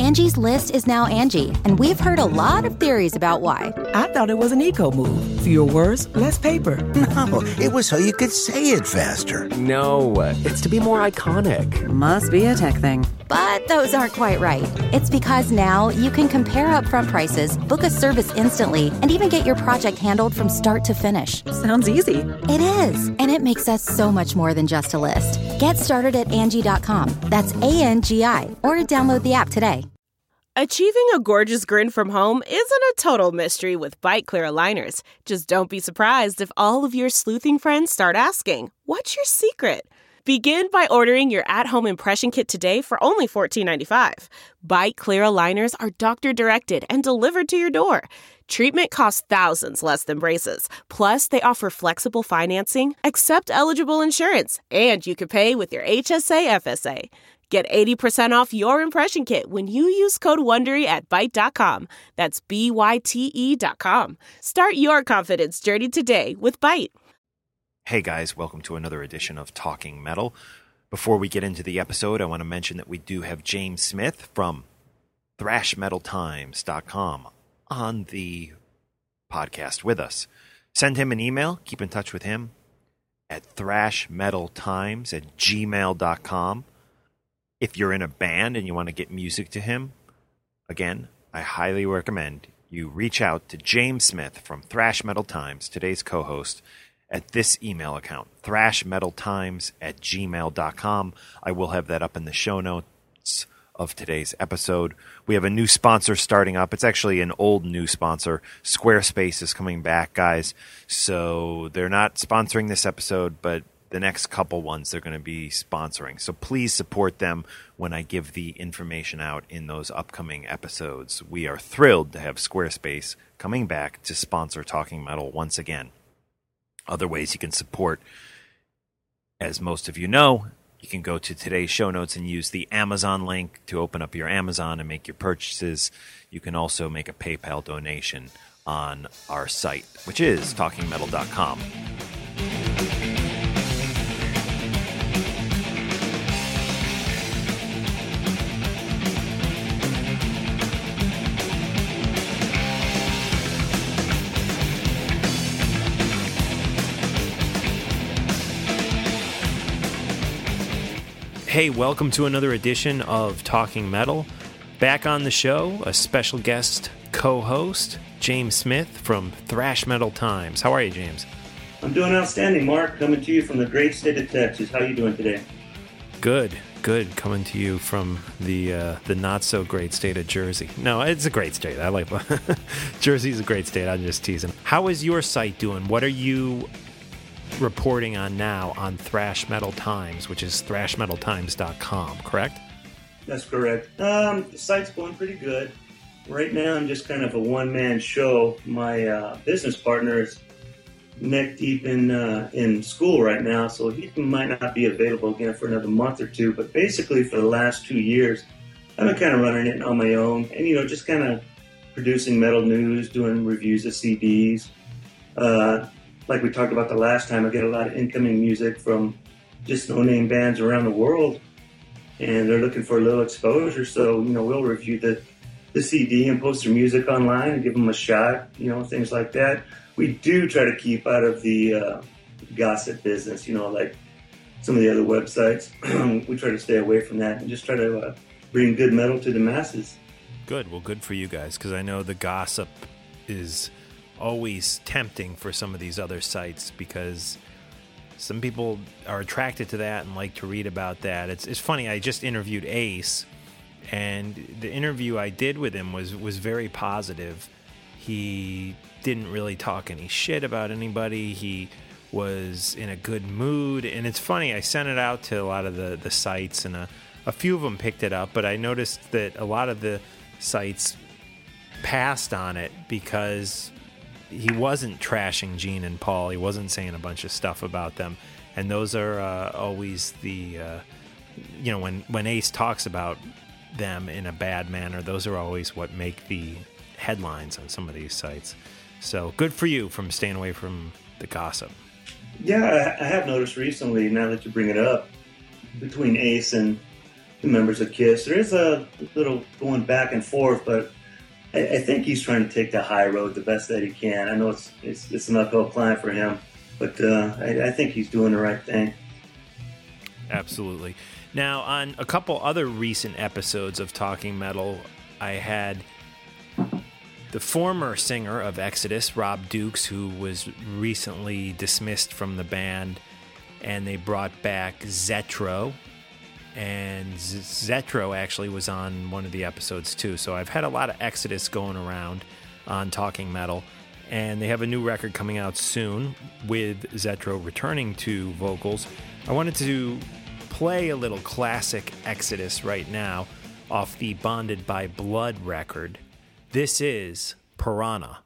Angie's List is now Angie, and we've heard a lot of theories about why. I thought it was an eco move. Fewer words, less paper. No, it was so you could say it faster. No, it's to be more iconic. Must be a tech thing. But those aren't quite right. It's because now you can compare upfront prices, book a service instantly, and even get your project handled from start to finish. Sounds easy. It is, and it makes us so much more than just a list. Get started at Angie.com. That's ANGI, or download the app today. Achieving a gorgeous grin from home isn't a total mystery with Byte Clear aligners. Just don't be surprised if all of your sleuthing friends start asking, "What's your secret?" Begin by ordering your at-home impression kit today for only $14.95. Byte Clear aligners are doctor-directed and delivered to your door. Treatment costs thousands less than braces. Plus, they offer flexible financing, accept eligible insurance, and you can pay with your HSA FSA. Get 80% off your impression kit when you use code WONDERY at Byte.com. That's BYTE.com. Start your confidence journey today with Byte. Hey guys, welcome to another edition of Talking Metal. Before we get into the episode, I want to mention that we do have James Smith from ThrashMetalTimes.com on the podcast with us. Send him an email, keep in touch with him at thrashmetaltimes@gmail.com. If you're in a band and you want to get music to him, again, I highly recommend you reach out to James Smith from Thrash Metal Times, today's co-host, at this email account, thrashmetaltimes@gmail.com. I will have that up in the show notes of today's episode. We have a new sponsor starting up. It's actually an old new sponsor. Squarespace is coming back, guys. So they're not sponsoring this episode, but the next couple ones they're going to be sponsoring. So please support them when I give the information out in those upcoming episodes. We are thrilled to have Squarespace coming back to sponsor Talking Metal once again. Other ways you can support, as most of you know, you can go to today's show notes and use the Amazon link to open up your Amazon and make your purchases. You can also make a PayPal donation on our site, which is talkingmetal.com. Hey, welcome to another edition of Talking Metal. Back on the show, a special guest co-host, James Smith from Thrash Metal Times. How are you, James? I'm doing outstanding, Mark. Coming to you from the great state of Texas. How are you doing today? Good. Coming to you from the not-so-great state of Jersey. No, it's a great state. I like Jersey's a great state. I'm just teasing. How is your site doing? What are you reporting on now on Thrash Metal Times, which is thrashmetaltimes.com, correct? That's correct. The site's going pretty good. Right now, I'm just kind of a one-man show. My business partner is neck deep in school right now, so he might not be available again for another month or two. But basically, for the last 2 years, I've been kind of running it on my own, and just kind of producing metal news, doing reviews of CDs. Like we talked about the last time, I get a lot of incoming music from just no-name bands around the world, and they're looking for a little exposure. So, we'll review the CD and post their music online and give them a shot, things like that. We do try to keep out of the gossip business, like some of the other websites. We try to stay away from that and just try to bring good metal to the masses. Good. Well, good for you guys, because I know the gossip is always tempting for some of these other sites, because some people are attracted to that and like to read about that. It's funny, I just interviewed Ace, and the interview I did with him was very positive. He didn't really talk any shit about anybody. He was in a good mood, and it's funny, I sent it out to a lot of the sites, and a few of them picked it up, but I noticed that a lot of the sites passed on it because he wasn't trashing Gene and Paul. He wasn't saying a bunch of stuff about them. And those are always the, when Ace talks about them in a bad manner, those are always what make the headlines on some of these sites. So good for you from staying away from the gossip. Yeah, I have noticed recently, now that you bring it up, between Ace and the members of Kiss. There is a little going back and forth, but I think he's trying to take the high road the best that he can. I know it's an uphill climb for him, but I think he's doing the right thing. Absolutely. Now, on a couple other recent episodes of Talking Metal, I had the former singer of Exodus, Rob Dukes, who was recently dismissed from the band, and they brought back Zetro. And Zetro actually was on one of the episodes too. So I've had a lot of Exodus going around on Talking Metal. And they have a new record coming out soon with Zetro returning to vocals. I wanted to play a little classic Exodus right now off the Bonded by Blood record. This is Piranha.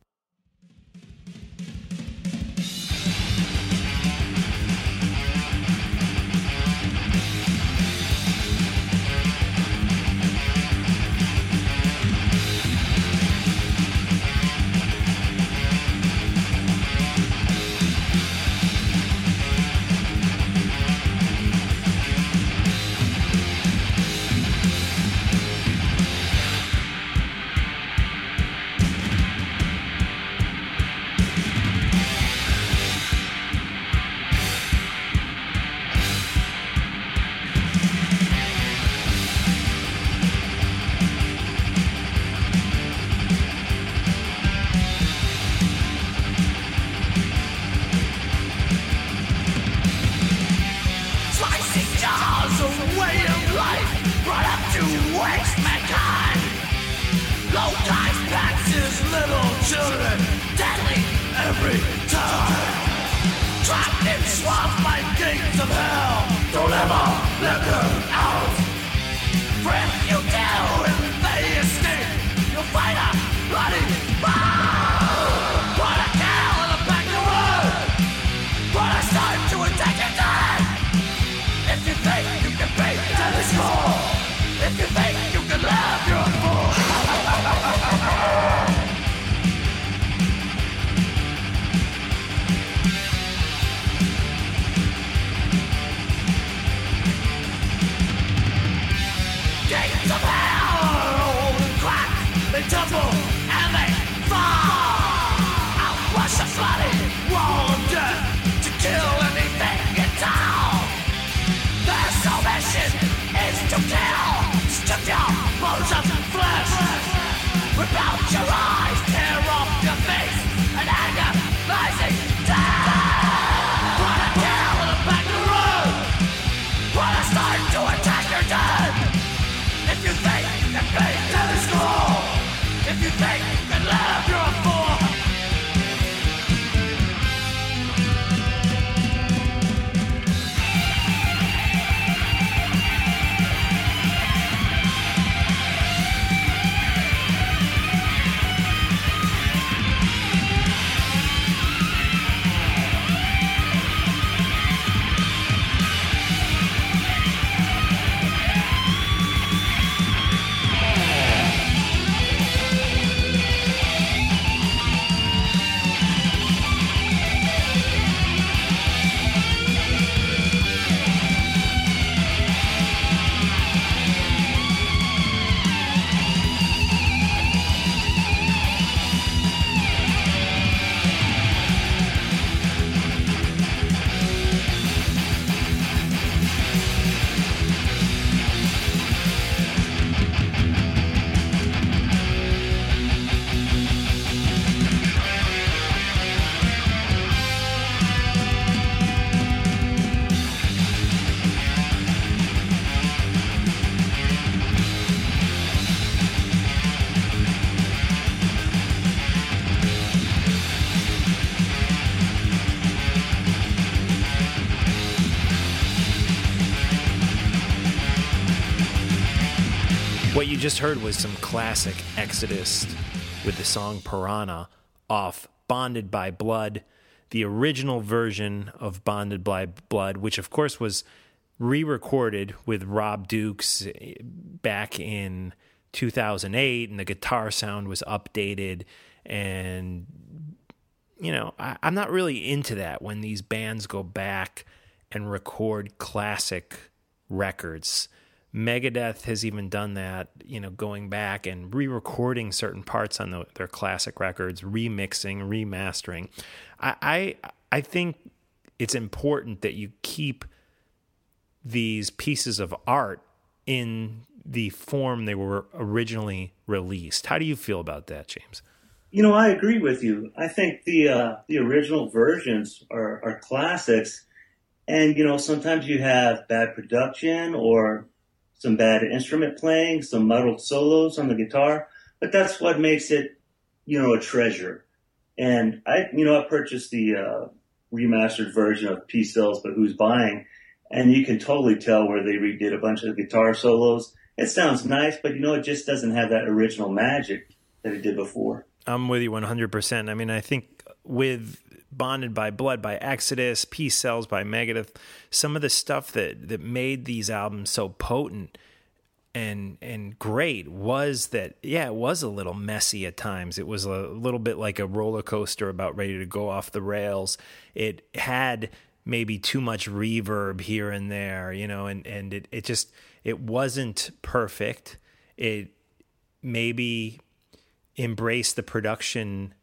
What you just heard was some classic Exodus with the song Piranha off Bonded by Blood, the original version of Bonded by Blood, which of course was re-recorded with Rob Dukes back in 2008, and the guitar sound was updated. And, you know, I'm not really into that when these bands go back and record classic records. Megadeth has even done that, going back and re-recording certain parts on their classic records, remixing, remastering. I think it's important that you keep these pieces of art in the form they were originally released. How do you feel about that, James? I agree with you. I think the original versions are classics, and sometimes you have bad production or some bad instrument playing, some muddled solos on the guitar, but that's what makes it, a treasure. And I purchased the remastered version of Peace Sells, But Who's Buying? And you can totally tell where they redid a bunch of guitar solos. It sounds nice, but it just doesn't have that original magic that it did before. I'm with you 100%. I mean, I think with Bonded by Blood by Exodus, Peace Sells by Megadeth, some of the stuff that made these albums so potent and great was that, it was a little messy at times. It was a little bit like a roller coaster about ready to go off the rails. It had maybe too much reverb here and there, and it wasn't perfect. It maybe embraced the production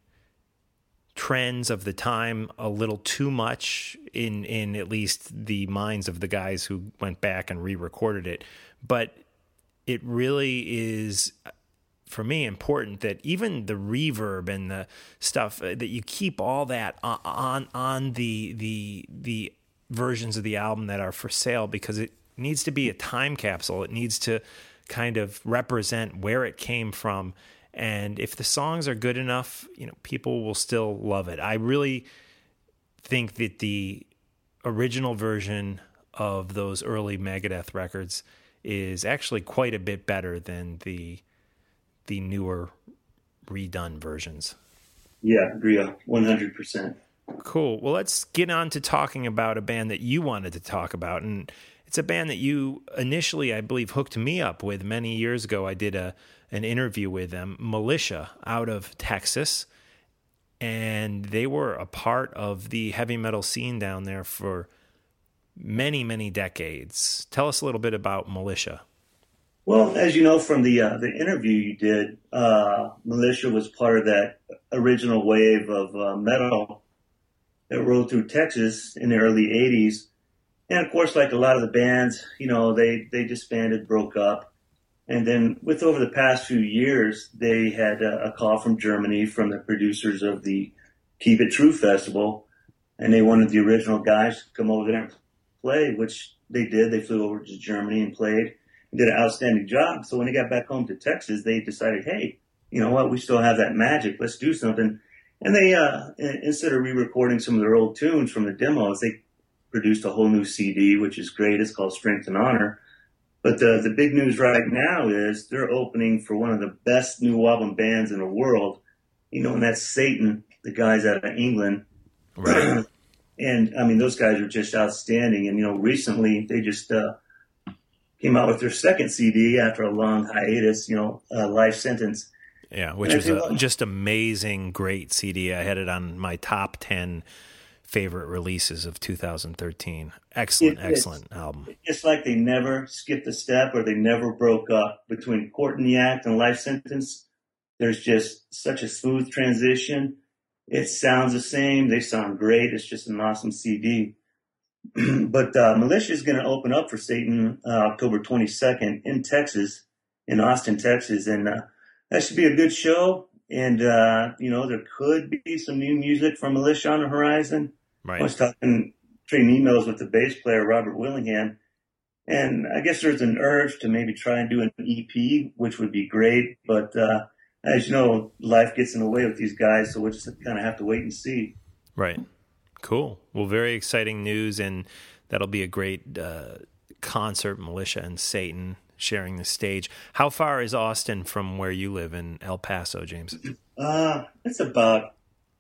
trends of the time a little too much in at least the minds of the guys who went back and re-recorded it. But it really is, for me, important that even the reverb and the stuff, that you keep all that on the versions of the album that are for sale, because it needs to be a time capsule. It needs to kind of represent where it came from. And if the songs are good enough, people will still love it. I really think that the original version of those early Megadeth records is actually quite a bit better than the newer redone versions. Yeah, agree 100%. Cool. Well, let's get on to talking about a band that you wanted to talk about. And it's a band that you initially, I believe, hooked me up with many years ago. I did an interview with them, Militia, out of Texas. And they were a part of the heavy metal scene down there for many, many decades. Tell us a little bit about Militia. Well, as you know from the interview you did, Militia was part of that original wave of metal that rolled through Texas in the early 80s. And of course, like a lot of the bands, they disbanded, broke up. And then over the past few years, they had a call from Germany from the producers of the Keep It True Festival. And they wanted the original guys to come over there and play, which they did. They flew over to Germany and played and did an outstanding job. So when they got back home to Texas, they decided, hey, you know what? We still have that magic. Let's do something. And they, instead of re-recording some of their old tunes from the demos, they produced a whole new CD, which is great. It's called Strength and Honor. But the big news right now is they're opening for one of the best new album bands in the world, and that's Satan, the guys out of England. Right. And, I mean, those guys are just outstanding. And, recently they just came out with their second CD after a long hiatus, Life Sentence. Yeah, which is just amazing, great CD. I had it on my top 10 favorite releases of 2013. Excellent album. It's like they never skipped a step or they never broke up. Between Court in the Act and Life Sentence, there's just such a smooth transition. It sounds the same. They sound great. It's just an awesome CD. But Militia is going to open up for Satan October 22nd in Texas, in Austin, Texas. And that should be a good show. And, there could be some new music from Militia on the horizon. Right. I was trading emails with the bass player, Robert Willingham. And I guess there's an urge to maybe try and do an EP, which would be great. But as you know, life gets in the way with these guys, so we'll just kind of have to wait and see. Right. Cool. Well, very exciting news, and that'll be a great concert, Militia and Satan sharing the stage. How far is Austin from where you live in El Paso, James? It's about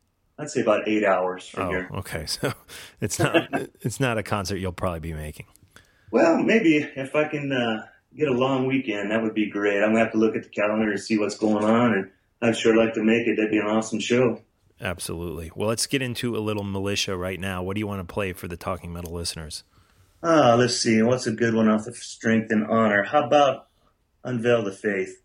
8 hours from here. Okay. So it's not a concert you'll probably be making. Well, maybe if I can get a long weekend, that would be great. I'm going to have to look at the calendar and see what's going on, and I'd sure like to make it. That'd be an awesome show. Absolutely. Well, let's get into a little Militia right now. What do you want to play for the Talking Metal listeners? Let's see. What's a good one off of Strength and Honor? How about Unveil the Faith?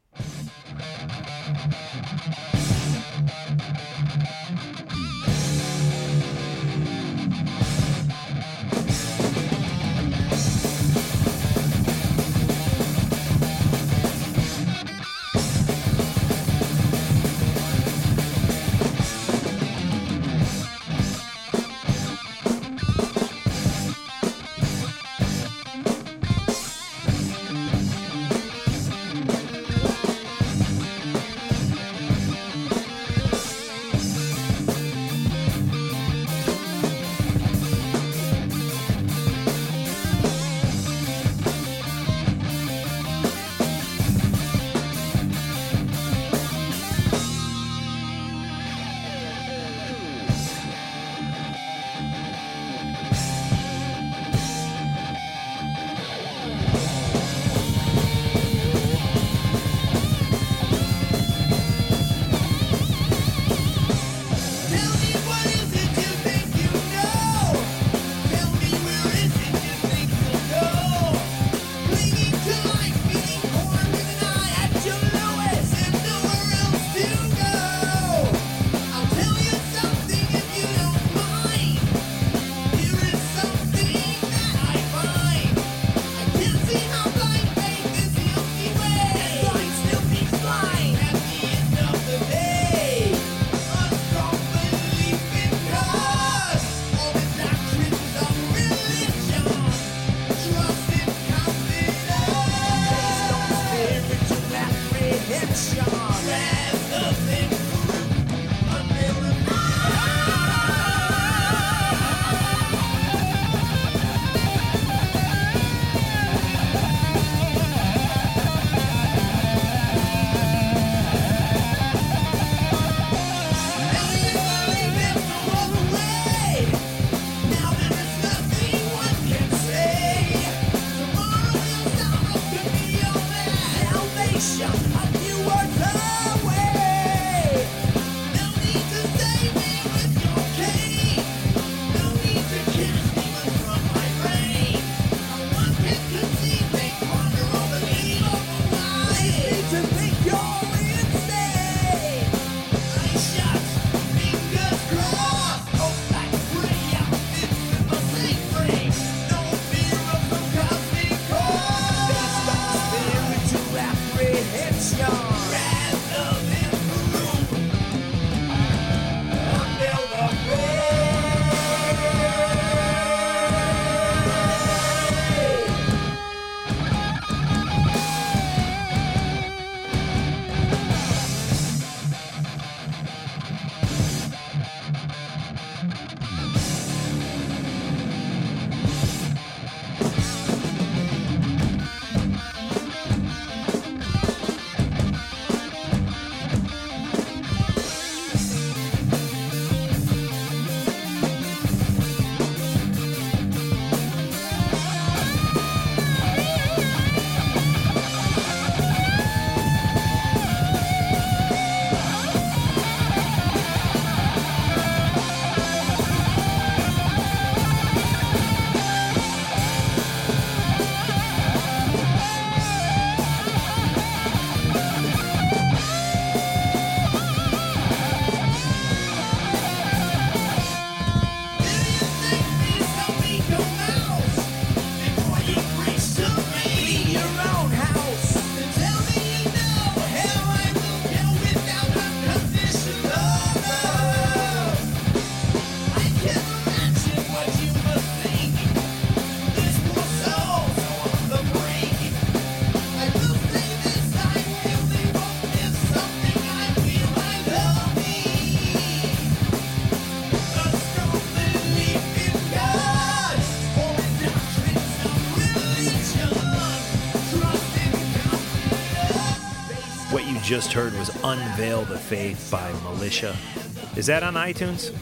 Just heard was Unveil the Faith by Militia. Is that on iTunes?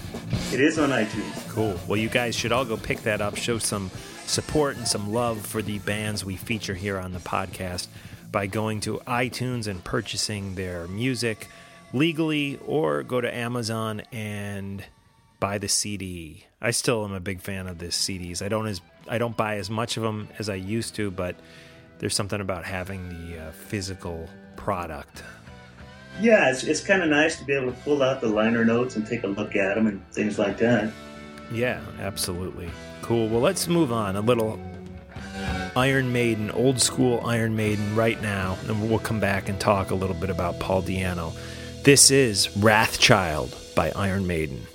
It is on iTunes. Cool. Well, you guys should all go pick that up, show some support and some love for the bands we feature here on the podcast by going to iTunes and purchasing their music legally, or go to Amazon and buy the CD. I still am a big fan of the CDs. I don't I don't buy as much of them as I used to, but there's something about having the physical product. Yeah, it's kind of nice to be able to pull out the liner notes and take a look at them and things like that. Yeah, absolutely. Cool. Well, let's move on. A little Iron Maiden, old school Iron Maiden right now, and we'll come back and talk a little bit about Paul Di'Anno. This is Wrathchild by Iron Maiden.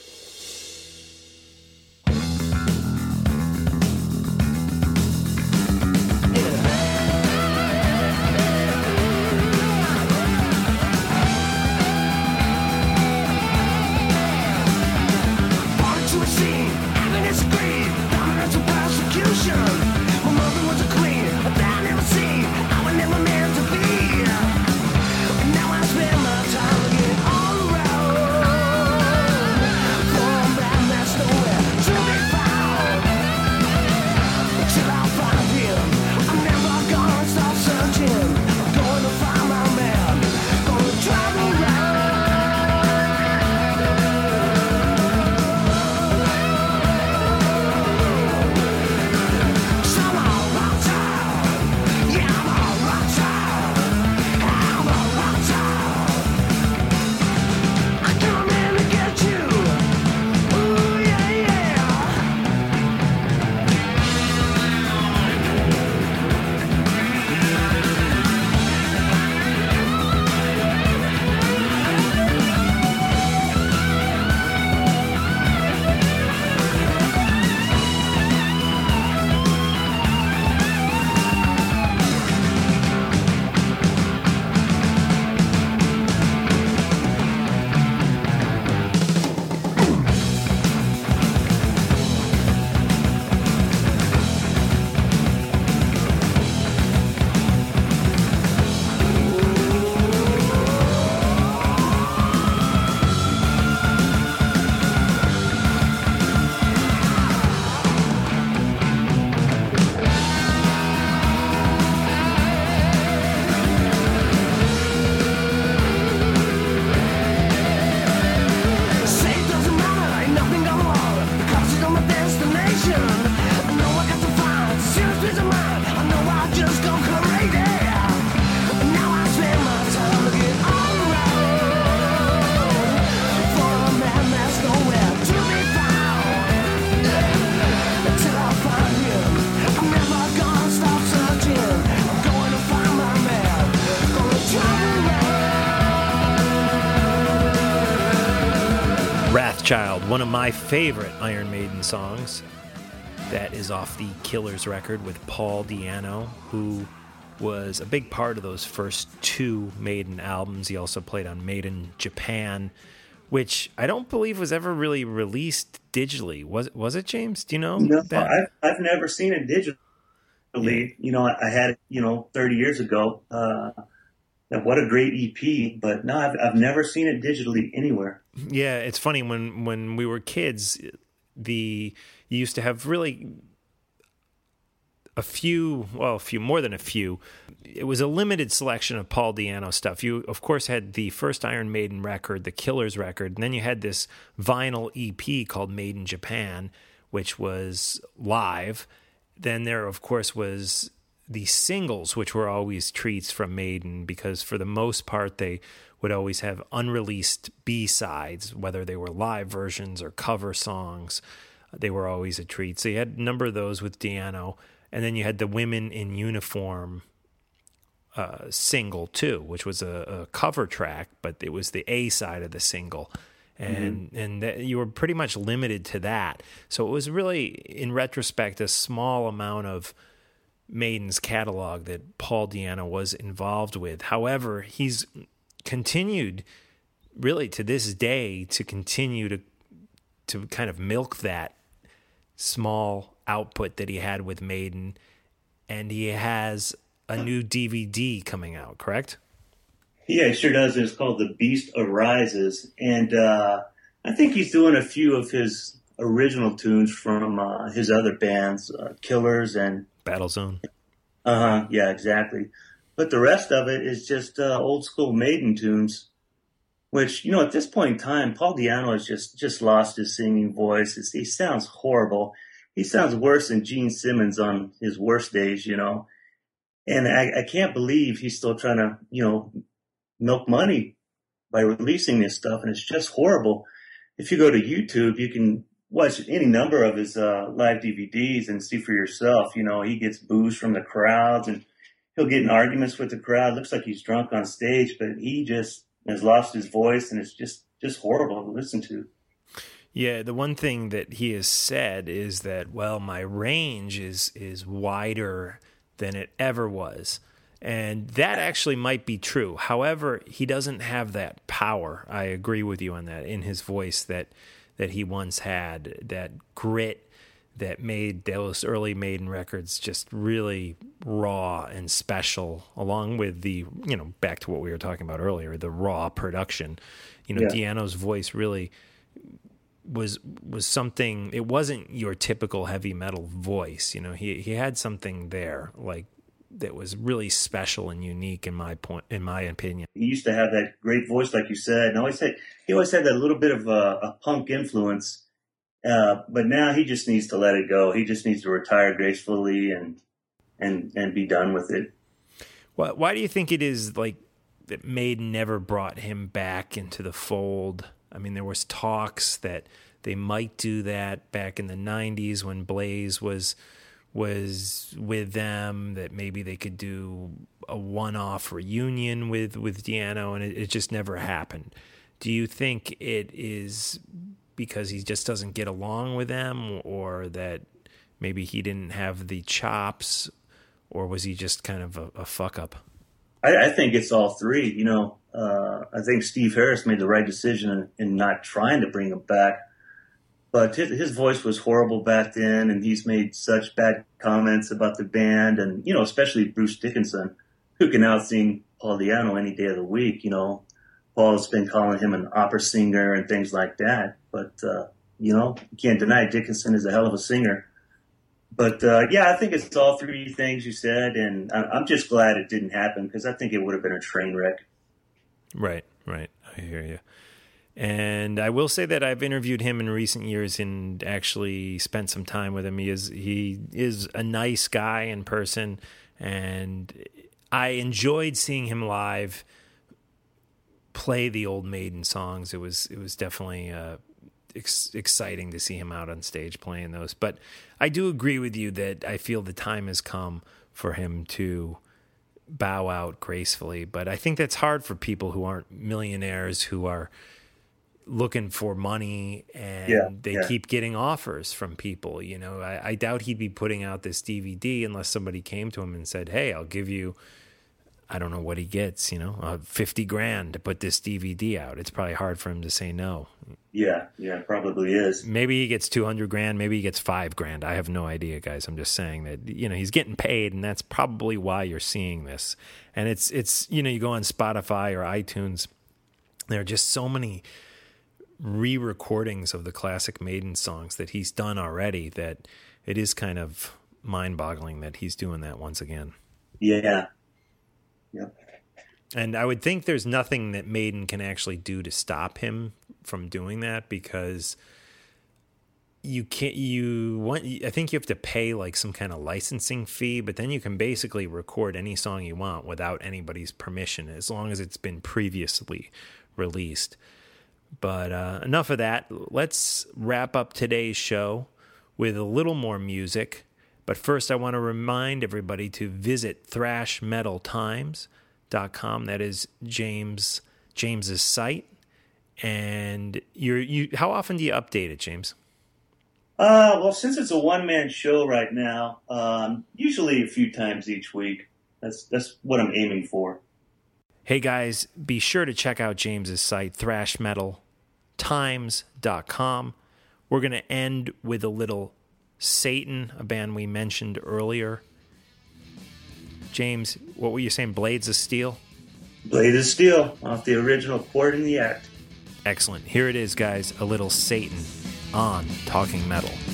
Wrathchild, one of my favorite Iron Maiden songs. That is off the Killers record with Paul Di'Anno, who was a big part of those first two Maiden albums. He also played on Made in Japan, which I don't believe was ever really released digitally. Was it, James? Do you know? No, that? I've never seen it digitally. You know, I had it, 30 years ago. What a great EP, but no, I've never seen it digitally anywhere. Yeah, it's funny, when we were kids, you used to have really a few, more than a few. It was a limited selection of Paul Di'Anno stuff. You, of course, had the first Iron Maiden record, the Killers record, and then you had this vinyl EP called Made in Japan, which was live. Then there, of course, was the singles, which were always treats from Maiden, because for the most part they would always have unreleased B-sides, whether they were live versions or cover songs. They were always a treat. So you had a number of those with Di'Anno, and then you had the Women in Uniform single too, which was a cover track, but it was the A side of the single. And you were pretty much limited to that. So it was really, in retrospect, a small amount of Maiden's catalog that Paul Di'Anno was involved with. However, he's continued really to this day to continue to kind of milk that small output that he had with Maiden, and he has a new DVD coming out, correct? Yeah, he sure does. It's called The Beast Arises, and I think he's doing a few of his original tunes from his other bands, Killers and Battlezone. Yeah, exactly. But the rest of it is just old school Maiden tunes, which, at this point in time, Paul Di'Anno has just lost his singing voice. He sounds horrible. he sounds worse than Gene Simmons on his worst days, you know. And I can't believe he's still trying to, you know, milk money by releasing this stuff. And it's just horrible. If you go to YouTube, you can watch any number of his live DVDs and see for yourself. You know, he gets boos from the crowds and he'll get in arguments with the crowd. Looks like he's drunk on stage, but he just has lost his voice, and it's just horrible to listen to. Yeah, the one thing that he has said is that, well, my range is wider than it ever was. And that actually might be true. However, he doesn't have that power. I agree with you on that, in his voice that he once had, that grit that made those early Maiden records just really raw and special, along with the, you know, back to what we were talking about earlier, the raw production. You know, Yeah. Di'Anno's voice really was something. It wasn't your typical heavy metal voice. You know, he had something there, like, that was really special and unique in my opinion. He used to have that great voice, like you said, and he always had that little bit of a punk influence. But now he just needs to let it go. He just needs to retire gracefully and be done with it. Well, why do you think it is like that Maiden never brought him back into the fold? I mean, there was talks that they might do that back in the 90s when Blaze was with them, that maybe they could do a one-off reunion with Di'Anno, and it just never happened. Do you think it is because he just doesn't get along with them, or that maybe he didn't have the chops, or was he just kind of a fuck-up? I think it's all three. You know, I think Steve Harris made the right decision in not trying to bring him back. But his voice was horrible back then, and he's made such bad comments about the band, and, you know, especially Bruce Dickinson, who can out-sing Paul Di'Anno any day of the week. You know, Paul's been calling him an opera singer and things like that. But, you know, you can't deny Dickinson is a hell of a singer. But, yeah, I think it's all three things you said, and I'm just glad it didn't happen, because I think it would have been a train wreck. Right. I hear you. And I will say that I've interviewed him in recent years and actually spent some time with him. He is a nice guy in person, and I enjoyed seeing him live play the old Maiden songs. It was definitely exciting to see him out on stage playing those. But I do agree with you that I feel the time has come for him to bow out gracefully. But I think that's hard for people who aren't millionaires, who are looking for money, and they keep getting offers from people. You know, I doubt he'd be putting out this DVD unless somebody came to him and said, hey, I'll give you, I don't know what he gets, you know, $50,000 to put this DVD out. It's probably hard for him to say no. Yeah, probably is. Maybe he gets $200,000, maybe he gets $5,000. I have no idea, guys. I'm just saying that, you know, he's getting paid, and that's probably why you're seeing this. And it's you know, you go on Spotify or iTunes, there are just so many re-recordings of the classic Maiden songs that he's done already that it is kind of mind-boggling that he's doing that once again. Yeah. Yep. And I would think there's nothing that Maiden can actually do to stop him from doing that, because I think you have to pay like some kind of licensing fee, but then you can basically record any song you want without anybody's permission, as long as it's been previously released. But enough of that. Let's wrap up today's show with a little more music. But first, I want to remind everybody to visit thrashmetaltimes.com. That is James's site. And how often do you update it, James? Well, since it's a one-man show right now, usually a few times each week. That's what I'm aiming for. Hey guys, be sure to check out James's site, thrashmetaltimes.com. We're going to end with a little Satan, a band we mentioned earlier. James, what were you saying? Blades of Steel? Blade of Steel, off the original Quart in the Act. Excellent. Here it is, guys, a little Satan on Talking Metal.